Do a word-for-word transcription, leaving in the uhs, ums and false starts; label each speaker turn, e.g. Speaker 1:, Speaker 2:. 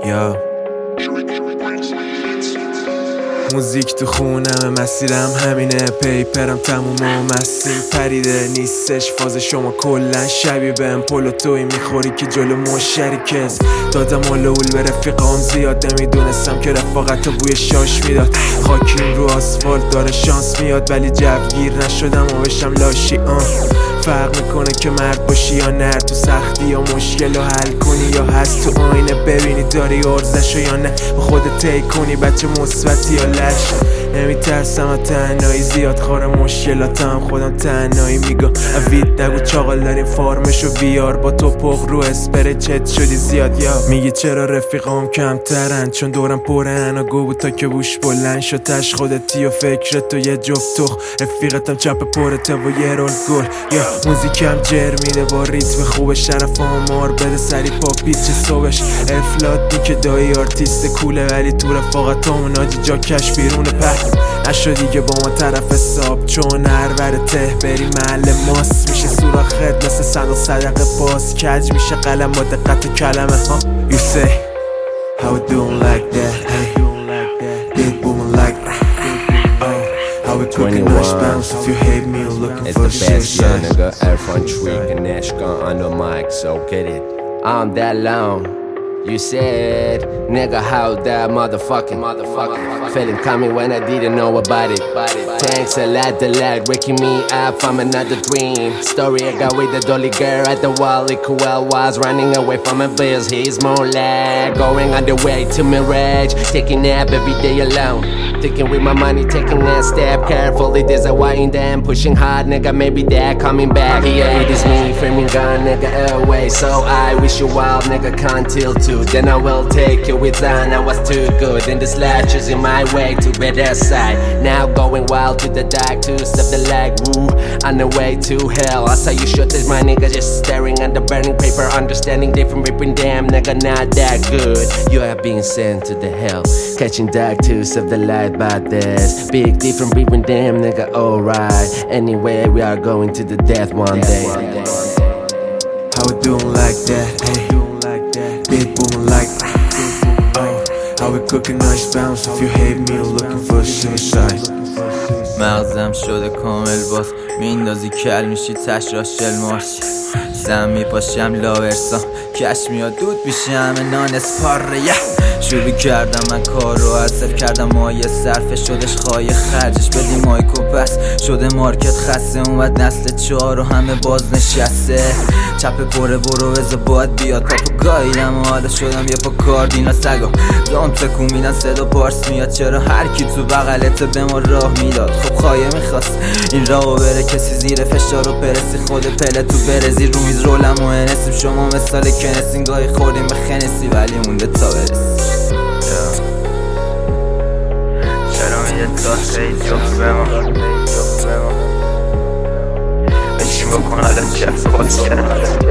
Speaker 1: یا موزیک تو خونم، مسیرم همینه، پیپرم تموم و مستیم پریده نیستش فاز شما کلن شبیه بهم پلو توی میخوری که جلو مشترکز دادم اولول به رفیقام زیاد نمیدونستم که رفاقت و بوی شاش میداد خاکیم رو آسفالت داره شانس میاد ولی جوگیر نشدم و بشم لاشی آن فرق میکنه که مرد باشی یا نر تو سختی یا مشکل رو حل کنی یا هست تو آینه ببینی داری ارزشو یا نه با خودت طی کنی بچه مثبتی یا لش نمیترسم از تنهایی زیاد خار مشکلاتم خودم تنهایی میگم اوید نگو چاقال داریم فارمشو بیار با تو پخ رو اسپره چت شدی زیاد یا میگی چرا رفیقام کمترن چون دورم پرن و گو بود تا که بوش بلند شد تش خودتی و فکرت و یه جفت تخ رفیقتم چپ پرته و یه رول گل یا موزیکم جر میده با ریتم خوبش طرف آمار بده سری پا پیچ صبحش افلاتی که دایی آرتیست کوله ولی تو رفاقتامون آجی جا کش بیرون پهن نشو دیگه با ما طرف حساب چون هرور ته بری محل ماست میشه سوراخت مثل صندوق صدقه باز کج میشه قلم با دقت کلمه ها You say How we doing like that hey Big booming like that oh How we cooking nice bounce if you hate me you're looking for shit
Speaker 2: It's the best young nigga Erfan Tweak and Ashkan on the mic so get it I'm that long You said, nigga, how that motherfucking, motherfucking feeling coming when I didn't know about it. Thanks a lot, the light waking me up from another dream. Story I got with the dolly girl at the wall. Cool was running away from a bills. He's more like going on the way to mirage. Taking nap every day alone. Thinking with my money, taking a step carefully. There's a wind and pushing hard, nigga. Maybe they're coming back. Yeah, it is me, framing gun, nigga, away. So I wish you wild, nigga, can't till two. Then I will take you with on. I was too good, and the slashes in my way to better side. Now going wild to the dark to step the leg, woo. On the way to hell. I saw you shot this, my nigga, just staring at the burning paper, understanding different ripping. Damn, nigga, not that good. You have been sent to the hell, catching dark to step the light. About this big different between them, nigga, alright. Anyway, we are going to the death one day.
Speaker 1: How we doing like that, hey? Big booming like that. Oh, how we cooking nice bounce if you hate me, you're looking for suicide.
Speaker 3: مغزم شده کامل باز میندازی کل میشی تش را شل مارچ زم میپاشم لاورسام کش میاد دود بیشه همه نان اسپاره شروع کردم من کار رو حذف کردم مایه صرفه شدش خواهی خرجش بدیم مایکو پس شده مارکت خسته اومد نسل چهار و همه باز نشسته چپ پره برو بزا باید بیاد پاپو گاییدم و حالا شدم یه پا کاردینا سگا دام تکون میدن صدا پارس میاد چرا هر کی تو بغلت به ما راه میداد خب خواهی میخواست این راهو بره کسی زیر فشار و پرسی خود پله تو برزی رو میز رولم و انسیم شما مثال کنسین گاهی خوردیم به خنسی ولی مونده تا برسی چرا میده تاسه جفت به ما بشین بکن حالا چه باز کرد